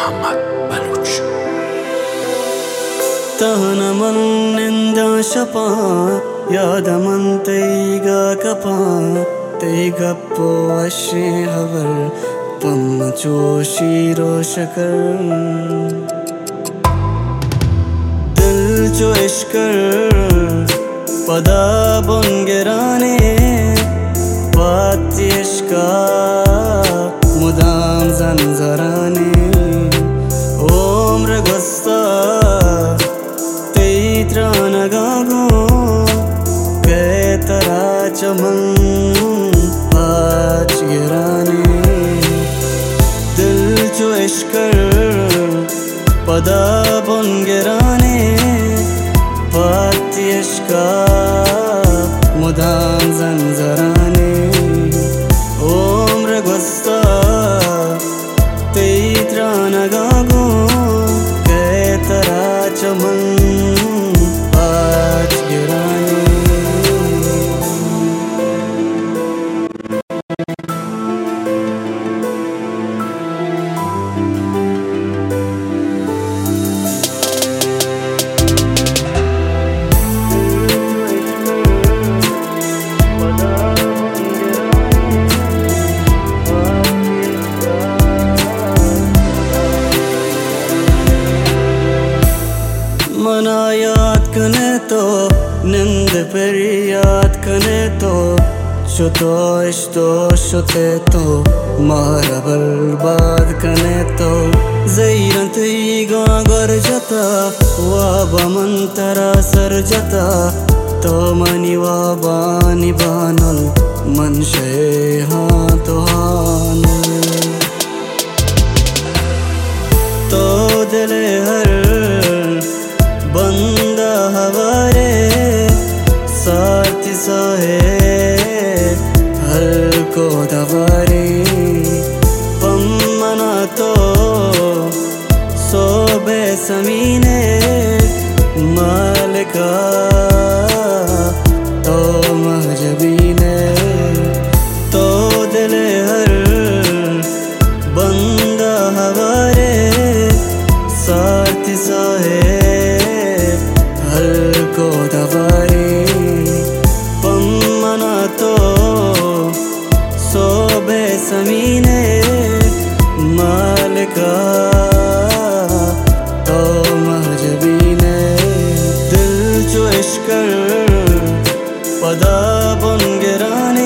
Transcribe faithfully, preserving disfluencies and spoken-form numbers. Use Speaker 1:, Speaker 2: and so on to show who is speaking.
Speaker 1: मोहम्मद बलूच।
Speaker 2: तहनमन निंदा शपा यादमन तैगा कपा तैगप्पो अशे हवर पम्मचो शीरो शकर दिल जो इश्कर पदा बुनगराने पाती इश्का मुदाम जंजराने उम्र गुस्सा तेत्रा नगागो कै तरा चमन पाच गिराने दिल जो इश्कर पदा बुनगराने पाती इश्का मुदाम जंजराने उम्र गुस्सा तेत्रा नगागो कै तरा चमन पाच गिराने मना याद कने तो निंद पर याद कने तो शुतो इश्तो शुते तो मारा बर्बाद कने तो ज़ैरंत ईगा गर जता वाबा मंतरा सर जता तो मनी वाबा निबानल मन शे हाँ तो हानल तो दिले हर बंदा हवारे साथी सहे हर को दवारे पम्मना तो सोबे समीने मालिका तो महजबीने तो दिले हर बंदा हवारे साथी सहे को दवारे पम्मना तो सोबे समीने मालिका तो महजबीने दिल जो इश्कर पदा बुनगराने